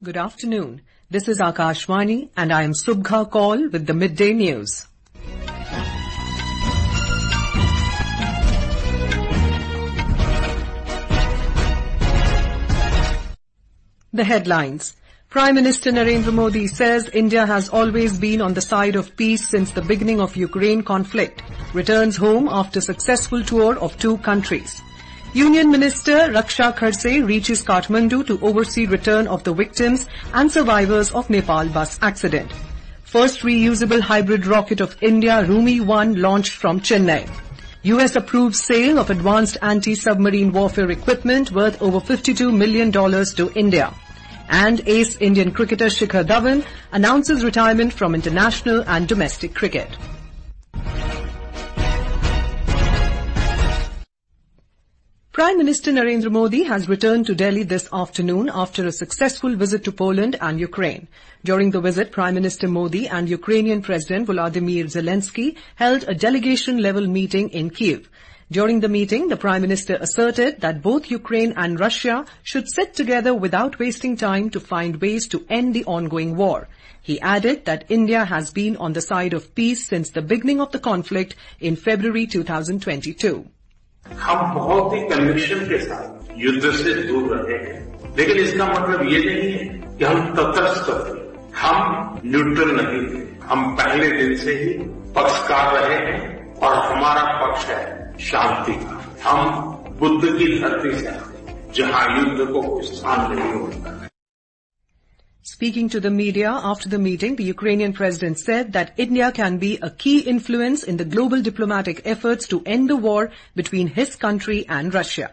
Good afternoon. This is Akashvani and I am Subha Kaul with the Midday News. The headlines. Prime Minister Narendra Modi says India has always been on the side of peace since the beginning of Ukraine conflict. Returns home after successful tour of two countries. Union Minister Raksha Khadse reaches Kathmandu to oversee return of the victims and survivors of Nepal bus accident. First reusable hybrid rocket of India, Rumi-1, launched from Chennai. US approves sale of advanced anti-submarine warfare equipment worth over $52 million to India. And ace Indian cricketer Shikhar Dhawan announces retirement from international and domestic cricket. Prime Minister Narendra Modi has returned to Delhi this afternoon after a successful visit to Poland and Ukraine. During the visit, Prime Minister Modi and Ukrainian President Volodymyr Zelensky held a delegation-level meeting in Kyiv. During the meeting, the Prime Minister asserted that both Ukraine and Russia should sit together without wasting time to find ways to end the ongoing war. He added that India has been on the side of peace since the beginning of the conflict in February 2022. हम बहुत ही conviction के साथ युद्ध से दूर रहे हैं, लेकिन इसका मतलब ये नहीं है कि हम तटस्थ थे, हम न्यूट्रल नहीं थे। हम पहले दिन से ही पक्षकार रहे हैं और हमारा पक्ष है शांति का। हम बुद्ध की धरती से आते, जहां युद्ध को कोई स्थान नहीं होता। Speaking to the media after the meeting, the Ukrainian president said that India can be a key influence in the global diplomatic efforts to end the war between his country and Russia.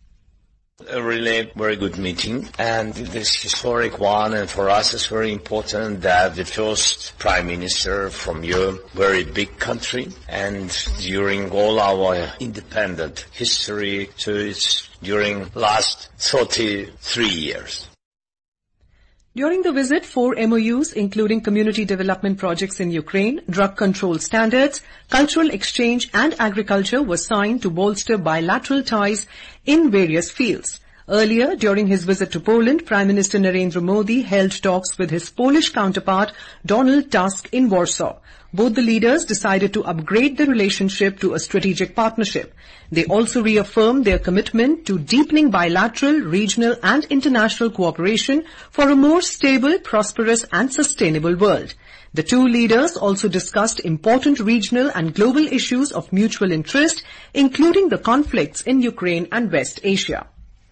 A really very good meeting, and this historic one, and for us it's very important that the first prime minister from your very big country, and during all our independent history, so it's during last 33 years. During the visit, 4 MOUs, including community development projects in Ukraine, drug control standards, cultural exchange and agriculture, were signed to bolster bilateral ties in various fields. Earlier, during his visit to Poland, Prime Minister Narendra Modi held talks with his Polish counterpart, Donald Tusk, in Warsaw. Both the leaders decided to upgrade the relationship to a strategic partnership. They also reaffirmed their commitment to deepening bilateral, regional and international cooperation for a more stable, prosperous and sustainable world. The two leaders also discussed important regional and global issues of mutual interest, including the conflicts in Ukraine and West Asia.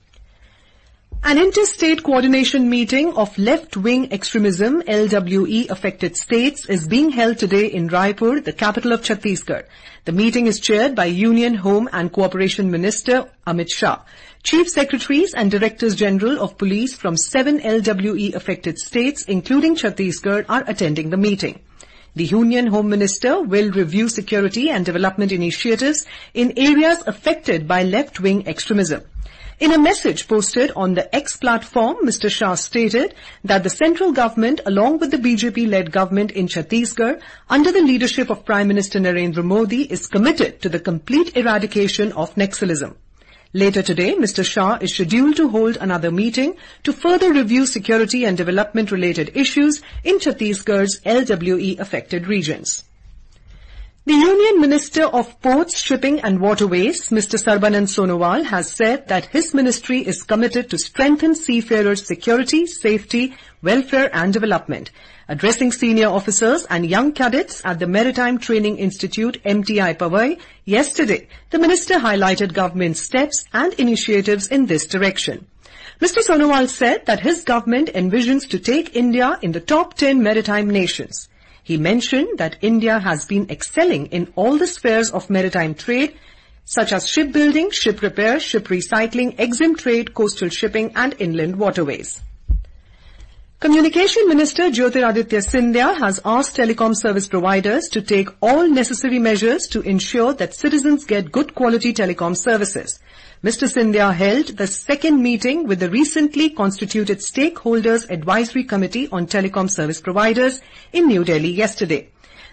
An interstate coordination meeting of left-wing extremism, LWE, affected states is being held today in Raipur, the capital of Chhattisgarh. The meeting is chaired by Union Home and Cooperation Minister Amit Shah. Chief Secretaries and Directors General of Police from 7 LWE affected states, including Chhattisgarh, are attending the meeting. The Union Home Minister will review security and development initiatives in areas affected by left-wing extremism. In a message posted on the X platform, Mr. Shah stated that the central government, along with the BJP-led government in Chhattisgarh, under the leadership of Prime Minister Narendra Modi, is committed to the complete eradication of Naxalism. Later today, Mr. Shah is scheduled to hold another meeting to further review security and development-related issues in Chhattisgarh's LWE-affected regions. The Union Minister of Ports, Shipping and Waterways, Mr. Sarbanand Sonowal, has said that his ministry is committed to strengthen seafarers' security, safety, welfare and development. Addressing senior officers and young cadets at the Maritime Training Institute, MTI Powai, yesterday, the minister highlighted government steps and initiatives in this direction. Mr. Sonowal said that his government envisions to take India in the top 10 maritime nations. He mentioned that India has been excelling in all the spheres of maritime trade, such as shipbuilding, ship repair, ship recycling, EXIM trade, coastal shipping and inland waterways. Communication Minister Jyotiraditya Scindia has asked telecom service providers to take all necessary measures to ensure that citizens get good quality telecom services. Mr. Scindia held the second meeting with the recently constituted Stakeholders Advisory Committee on Telecom Service Providers in New Delhi yesterday.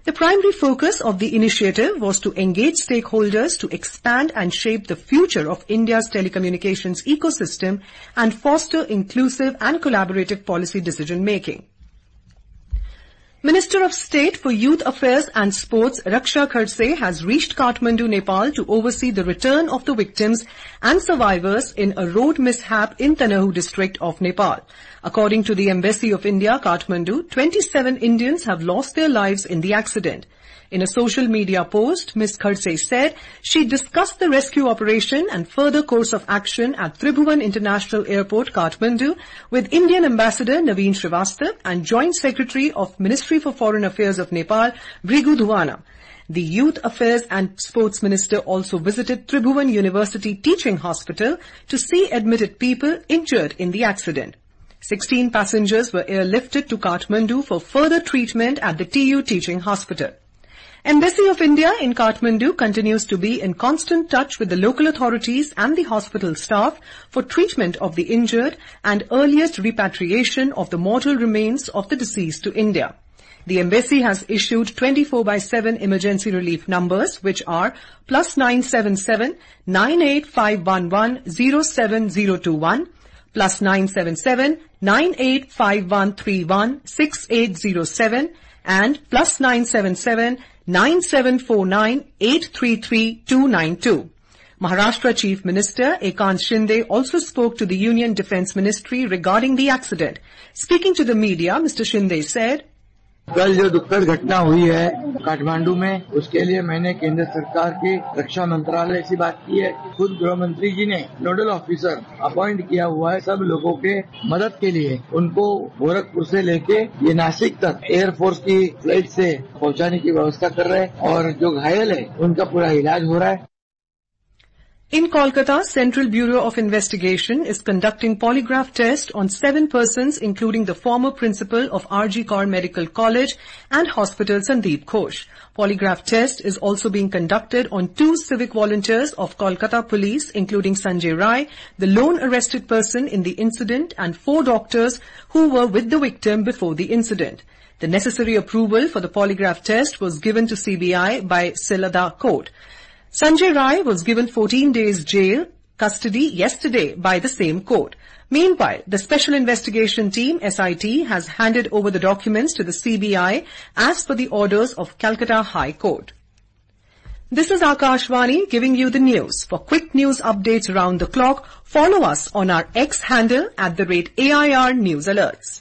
The primary focus of the initiative was to engage stakeholders to expand and shape the future of India's telecommunications ecosystem and foster inclusive and collaborative policy decision-making. Minister of State for Youth Affairs and Sports Raksha Khadse has reached Kathmandu, Nepal to oversee the return of the victims and survivors in a road mishap in Tanahu district of Nepal. According to the Embassy of India, Kathmandu, 27 Indians have lost their lives in the accident. In a social media post, Ms. Khadse said she discussed the rescue operation and further course of action at Tribhuvan International Airport, Kathmandu, with Indian Ambassador Naveen Srivastava and Joint Secretary of Ministry for Foreign Affairs of Nepal, Brigu Dhuana. The Youth Affairs and Sports Minister also visited Tribhuvan University Teaching Hospital to see admitted people injured in the accident. 16 passengers were airlifted to Kathmandu for further treatment at the TU Teaching Hospital. Embassy of India in Kathmandu continues to be in constant touch with the local authorities and the hospital staff for treatment of the injured and earliest repatriation of the mortal remains of the deceased to India. The embassy has issued 24/7 emergency relief numbers, which are +977 98511 07021, +977 985131 6807, and +977 9749 833 292. Maharashtra Chief Minister Eknath Shinde also spoke to the Union Defence Ministry regarding the accident. Speaking to the media, Mr. Shinde said, कल जो दुखद घटना हुई है काठमांडू में, उसके लिए मैंने केंद्र सरकार के रक्षा मंत्रालय से बात की है। खुद गृह मंत्री जी ने नोडल ऑफिसर अपॉइंट किया हुआ है सब लोगों के मदद के लिए। उनको गोरखपुर से लेके ये नासिक तक एयरफोर्स की फ्लाइट से पहुंचाने की व्यवस्था कर रहे हैं और जो घायल है उनका पूरा इलाज हो रहा है। In Kolkata, Central Bureau of Investigation is conducting polygraph test on 7 persons, including the former principal of R.G. Kaur Medical College and Hospital Sandeep Ghosh. Polygraph test is also being conducted on 2 civic volunteers of Kolkata Police, including Sanjay Rai, the lone arrested person in the incident, and 4 doctors who were with the victim before the incident. The necessary approval for the polygraph test was given to CBI by Silada Court. Sanjay Rai was given 14 days jail custody yesterday by the same court. Meanwhile, the Special Investigation Team, SIT, has handed over the documents to the CBI as per the orders of Calcutta High Court. This is Akashvani giving you the news. For quick news updates around the clock, follow us on our X handle @AIR News Alerts.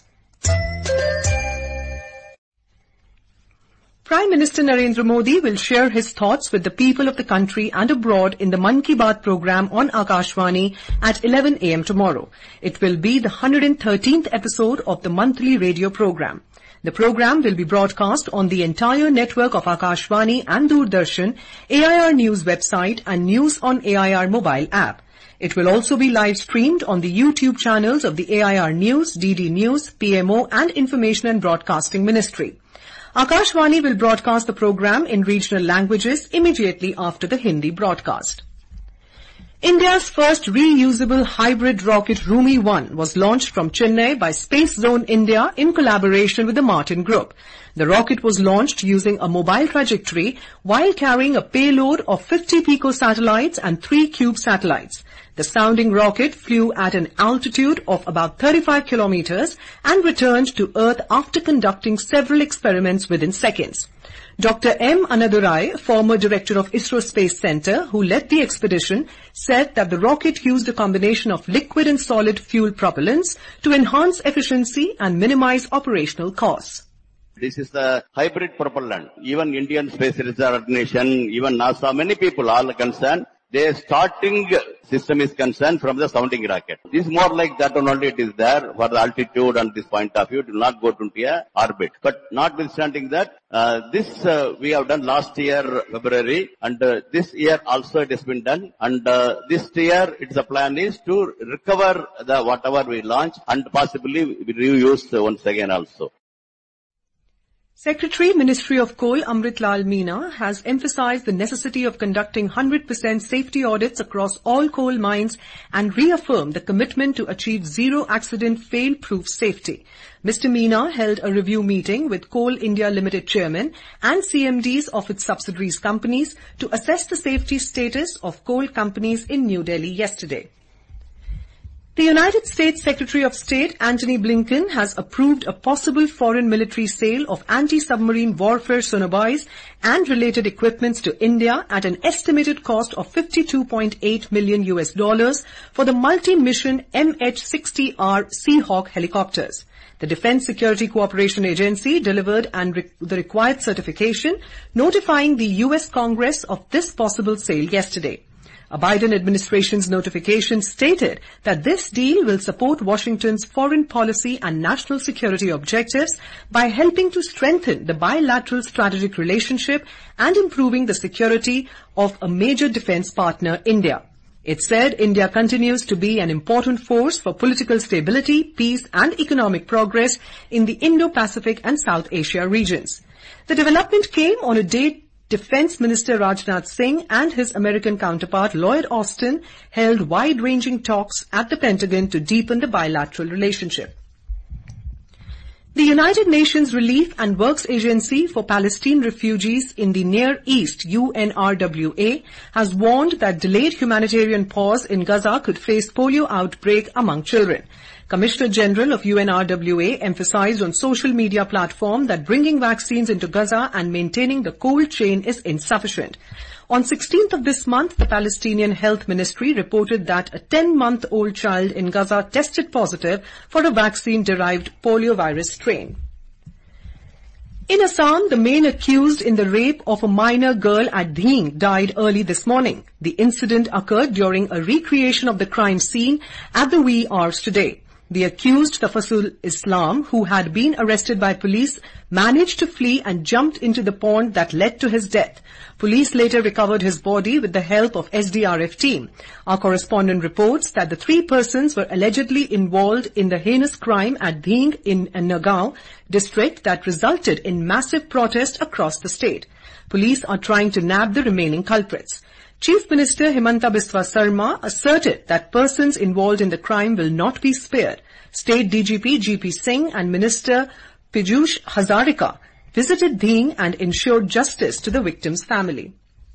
Prime Minister Narendra Modi will share his thoughts with the people of the country and abroad in the Mann Ki Baat program on Akashvani at 11 a.m. tomorrow. It will be the 113th episode of the monthly radio program. The program will be broadcast on the entire network of Akashvani and Doordarshan, AIR News website and News on AIR mobile app. It will also be live streamed on the YouTube channels of the AIR News, DD News, PMO and Information and Broadcasting Ministry. Akashvani will broadcast the program in regional languages immediately after the Hindi broadcast. India's first reusable hybrid rocket Rumi-1 was launched from Chennai by Space Zone India in collaboration with the Martin Group. The rocket was launched using a mobile trajectory while carrying a payload of 50 picosatellites and 3 cube satellites. The sounding rocket flew at an altitude of about 35 kilometers and returned to Earth after conducting several experiments within seconds. Dr. M. Anadurai, former director of ISRO Space Center, who led the expedition, said that the rocket used a combination of liquid and solid fuel propellants to enhance efficiency and minimize operational costs. This is the hybrid propellant. Even Indian Space Research Organization, even NASA, many people are concerned. Their starting system is concerned from the sounding rocket. This is more like that one only it is there for the altitude and this point of view. It will not go to a orbit. But notwithstanding that, this we have done last year February and this year also it has been done. And this year the plan is to recover the whatever we launch and possibly we reuse once again also. Secretary, Ministry of Coal, Amrit Lal Meena, has emphasized the necessity of conducting 100% safety audits across all coal mines and reaffirmed the commitment to achieve zero accident fail-proof safety. Mr. Meena held a review meeting with Coal India Limited Chairman and CMDs of its subsidiaries companies to assess the safety status of coal companies in New Delhi yesterday. The United States Secretary of State Antony Blinken has approved a possible foreign military sale of anti-submarine warfare sonobuoys and related equipments to India at an estimated cost of $52.8 million for the multi-mission MH-60R Seahawk helicopters. The Defense Security Cooperation Agency delivered the required certification notifying the U.S. Congress of this possible sale yesterday. A Biden administration's notification stated that this deal will support Washington's foreign policy and national security objectives by helping to strengthen the bilateral strategic relationship and improving the security of a major defense partner, India. It said India continues to be an important force for political stability, peace and economic progress in the Indo-Pacific and South Asia regions. The development came on a day Defense Minister Rajnath Singh and his American counterpart Lloyd Austin held wide-ranging talks at the Pentagon to deepen the bilateral relationship. The United Nations Relief and Works Agency for Palestine Refugees in the Near East, UNRWA, has warned that delayed humanitarian pause in Gaza could face polio outbreak among children. Commissioner General of UNRWA emphasized on social media platform that bringing vaccines into Gaza and maintaining the cold chain is insufficient. On 16th of this month, the Palestinian Health Ministry reported that a 10-month-old child in Gaza tested positive for a vaccine-derived poliovirus strain. In Assam, the main accused in the rape of a minor girl at Dhing died early this morning. The incident occurred during a recreation of the crime scene at the wee hours today. The accused, Tafasul Islam, who had been arrested by police, managed to flee and jumped into the pond that led to his death. Police later recovered his body with the help of SDRF team. Our correspondent reports that the 3 persons were allegedly involved in the heinous crime at Dhing in Nagaon district that resulted in massive protest across the state. Police are trying to nab the remaining culprits. Chief Minister Himanta Biswa Sarma asserted that persons involved in the crime will not be spared. State DGP GP Singh and Minister Piyush Hazarika visited Dhing and ensured justice to the victim's family.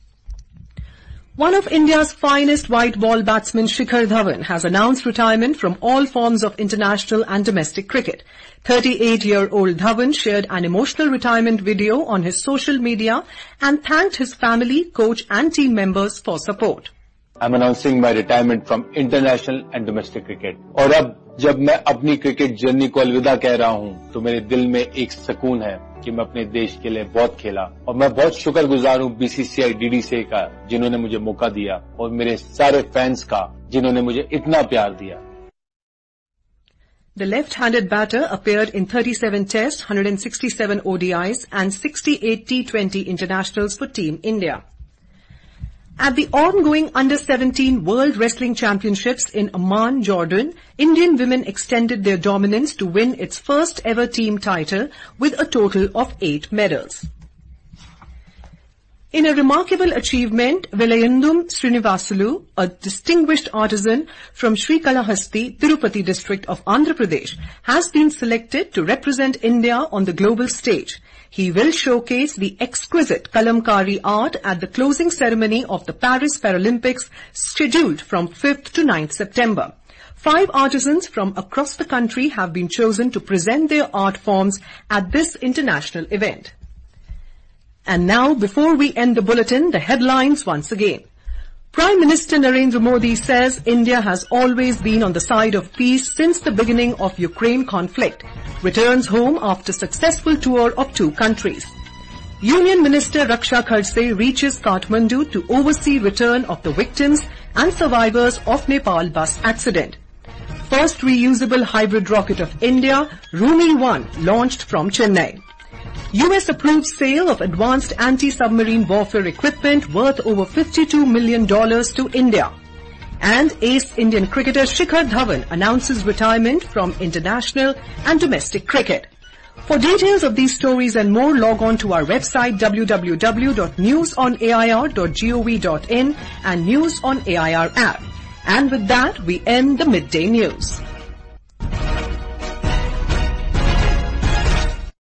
One of India's finest white ball batsmen, Shikhar Dhawan, has announced retirement from all forms of international and domestic cricket. 38-year-old Dhawan shared an emotional retirement video on his social media and thanked his family, coach and team members for support. I'm announcing my retirement from international and domestic cricket. और अब जब मैं अपनी cricket journey को अलविदा कह रहा हूं, तो मेरे दिल में एक सुकून है कि मैं अपने देश के लिए बहुत खेला और मैं बहुत शुक्रगुजार हूं बीसीसीआई डीडीसीए का जिन्होंने मुझे मौका दिया और मेरे सारे फैंस का जिन्होंने मुझे इतना प्यार दिया. The left-handed batter appeared in 37 tests, 167 ODIs and 68 T20 internationals for Team India. At the ongoing Under-17 World Wrestling Championships in Amman, Jordan, Indian women extended their dominance to win its first ever team title with a total of 8 medals. In a remarkable achievement, Velayandum Srinivasulu, a distinguished artisan from Srikalahasti, Tirupati district of Andhra Pradesh, has been selected to represent India on the global stage. He will showcase the exquisite Kalamkari art at the closing ceremony of the Paris Paralympics scheduled from 5th to 9th September. 5 artisans from across the country have been chosen to present their art forms at this international event. And now, before we end the bulletin, the headlines once again. Prime Minister Narendra Modi says India has always been on the side of peace since the beginning of Ukraine conflict. Returns home after successful tour of 2 countries. Union Minister Raksha Khadse reaches Kathmandu to oversee return of the victims and survivors of Nepal bus accident. First reusable hybrid rocket of India, Rumi-1, launched from Chennai. US approves sale of advanced anti-submarine warfare equipment worth over $52 million to India. And ace Indian cricketer Shikhar Dhawan announces retirement from international and domestic cricket. For details of these stories and more, log on to our website www.newsonair.gov.in and News on AIR app. And with that, we end the Midday News.